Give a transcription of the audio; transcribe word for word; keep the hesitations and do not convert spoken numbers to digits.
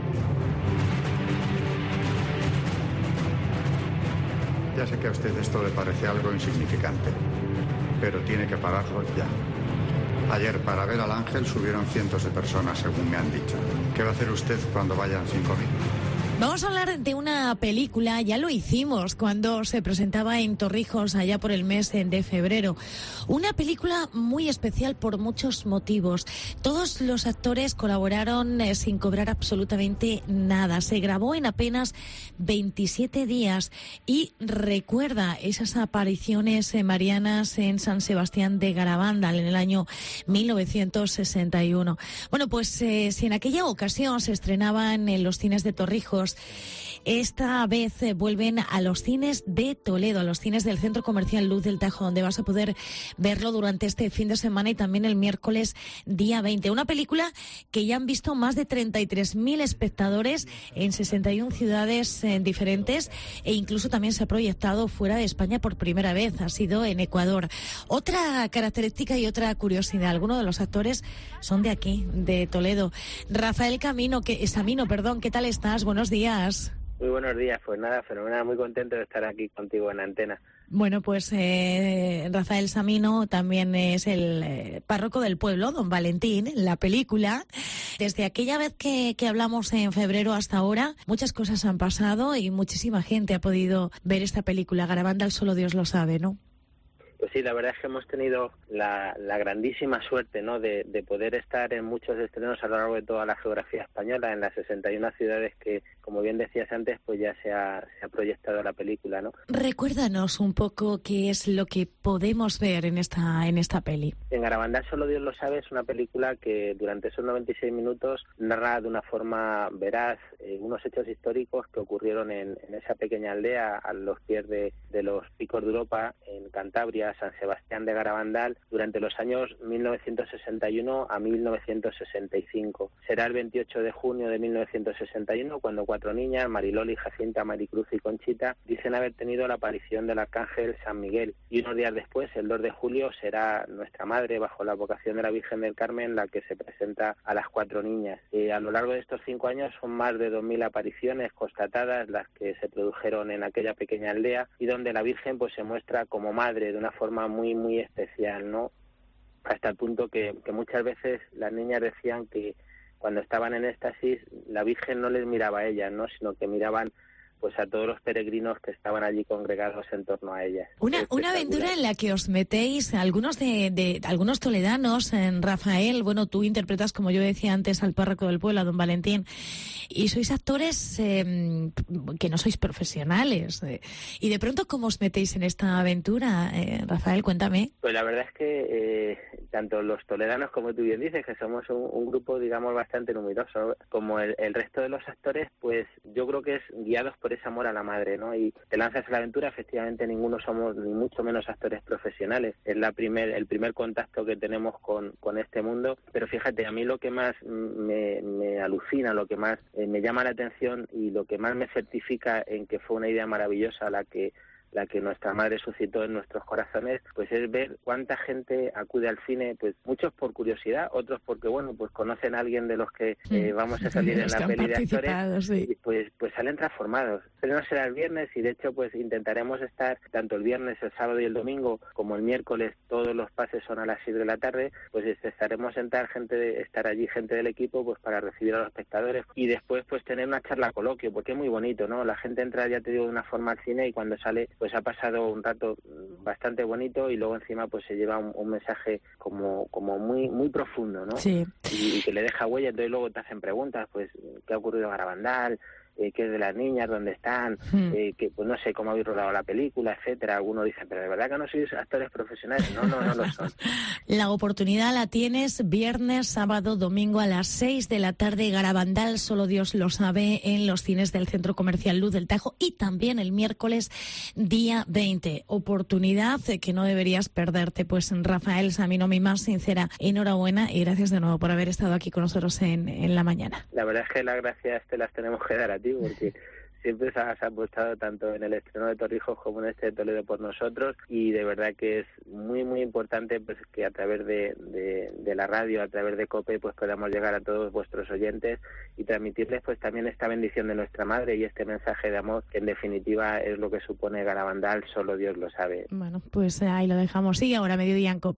Ya sé que a usted esto le parece algo insignificante, pero tiene que pararlo ya. Ayer, para ver al ángel, subieron cientos de personas, según me han dicho. ¿Qué va a hacer usted cuando vayan cinco mil? Vamos a hablar de una película, ya lo hicimos cuando se presentaba en Torrijos allá por el mes de febrero. Una película muy especial por muchos motivos. Todos los actores colaboraron eh, sin cobrar absolutamente nada. Se grabó en apenas veintisiete días y recuerda esas apariciones eh, marianas en San Sebastián de Garabandal en el año mil novecientos sesenta y uno. Bueno, pues eh, si en aquella ocasión se estrenaban en los cines de Torrijos, esta vez eh, vuelven a los cines de Toledo, a los cines del Centro Comercial Luz del Tajo, donde vas a poder verlo durante este fin de semana y también el miércoles día veinte. Una película que ya han visto más de treinta y tres mil espectadores en sesenta y una ciudades eh, diferentes, e incluso también se ha proyectado fuera de España por primera vez, ha sido en Ecuador. Otra característica y otra curiosidad, algunos de los actores son de aquí, de Toledo. Rafael Camino, que, Samino, perdón, ¿qué tal estás? Buenos días. Muy buenos días, pues nada, fenomenal, muy contento de estar aquí contigo en Antena. Bueno, pues eh, Rafael Samino también es el eh, párroco del pueblo, don Valentín, en la película. Desde aquella vez que, que hablamos en febrero hasta ahora, muchas cosas han pasado y muchísima gente ha podido ver esta película. Garabandal solo Dios lo sabe, ¿no? Pues sí, la verdad es que hemos tenido la, la grandísima suerte, ¿no?, de, de poder estar en muchos estrenos a lo largo de toda la geografía española, en las sesenta y una ciudades que, como bien decías antes, pues ya se ha, se ha proyectado la película, ¿no? Recuérdanos un poco qué es lo que podemos ver en esta en esta peli. En Garabandal solo Dios lo sabe es una película que durante esos noventa y seis minutos narra de una forma veraz eh, unos hechos históricos que ocurrieron en, en esa pequeña aldea a los pies de, de los picos de Europa, en Cantabria, San Sebastián de Garabandal, durante los años mil novecientos sesenta y uno a mil novecientos sesenta y cinco. Será el veintiocho de junio de mil novecientos sesenta y uno cuando cuatro niñas, Mariloli, Jacinta, Maricruz y Conchita, dicen haber tenido la aparición del arcángel San Miguel. Y unos días después, el dos de julio, será nuestra madre, bajo la vocación de la Virgen del Carmen, la que se presenta a las cuatro niñas. Eh, a lo largo de estos cinco años son más de dos mil apariciones constatadas las que se produjeron en aquella pequeña aldea y donde la Virgen pues se muestra como madre de una forma muy muy especial, ¿no? Hasta el punto que, que muchas veces las niñas decían que cuando estaban en éxtasis la Virgen no les miraba a ellas, ¿no?, sino que miraban pues a todos los peregrinos que estaban allí congregados en torno a ellas. Una, una aventura en la que os metéis algunos de, de algunos toledanos, en Rafael, bueno, tú interpretas, como yo decía antes, al párroco del pueblo, a don Valentín, y sois actores eh, que no sois profesionales, eh, y de pronto, ¿cómo os metéis en esta aventura? Eh, Rafael, cuéntame. Pues la verdad es que eh, tanto los toledanos, como tú bien dices, que somos un, un grupo, digamos, bastante numeroso, como el, el resto de los actores, pues yo creo que es guiados por ese amor a la madre, ¿no? Y te lanzas a la aventura. Efectivamente, ninguno somos ni mucho menos actores profesionales. Es la primer, el primer contacto que tenemos con, con este mundo. Pero fíjate, a mí lo que más me, me alucina, lo que más eh, me llama la atención y lo que más me certifica en que fue una idea maravillosa la que la que nuestra madre suscitó en nuestros corazones, pues es ver cuánta gente acude al cine, pues muchos por curiosidad, otros porque, bueno, pues conocen a alguien de los que eh, vamos a salir en la peli de actores, sí. y pues pues salen transformados. Pero no será el viernes y de hecho pues intentaremos estar tanto el viernes, el sábado y el domingo, como el miércoles, todos los pases son a las seis de la tarde, pues estaremos sentar gente de, estar allí gente del equipo pues para recibir a los espectadores y después pues tener una charla coloquio, porque es muy bonito, ¿no? La gente entra, ya te digo, de una forma al cine y cuando sale pues ha pasado un rato bastante bonito y luego encima pues se lleva un, un mensaje como como muy muy profundo, ¿no? Sí. Y, y que le deja huella. Entonces luego te hacen preguntas, pues ¿qué ha ocurrido en Garabandal? Eh, qué es de las niñas, dónde están, mm. eh, que pues no sé cómo habéis rodado la película, etcétera. Algunos dicen, pero de verdad que no sois actores profesionales. No, no, no lo son. La oportunidad la tienes viernes, sábado, domingo a las seis de la tarde, Garabandal, solo Dios lo sabe, en los cines del Centro Comercial Luz del Tajo, y también el miércoles día veinte. Oportunidad que no deberías perderte. Pues Rafael Samino, mi más sincera enhorabuena y gracias de nuevo por haber estado aquí con nosotros en, en la mañana. La verdad es que las gracias te las tenemos que dar a ti, porque siempre has apostado tanto en el estreno de Torrijos como en este de Toledo por nosotros, y de verdad que es muy muy importante pues que a través de, de, de la radio, a través de COPE, pues podamos llegar a todos vuestros oyentes y transmitirles pues también esta bendición de nuestra madre y este mensaje de amor que en definitiva es lo que supone Garabandal, solo Dios lo sabe. Bueno, pues ahí lo dejamos. Sí, ahora mediodía en COPE.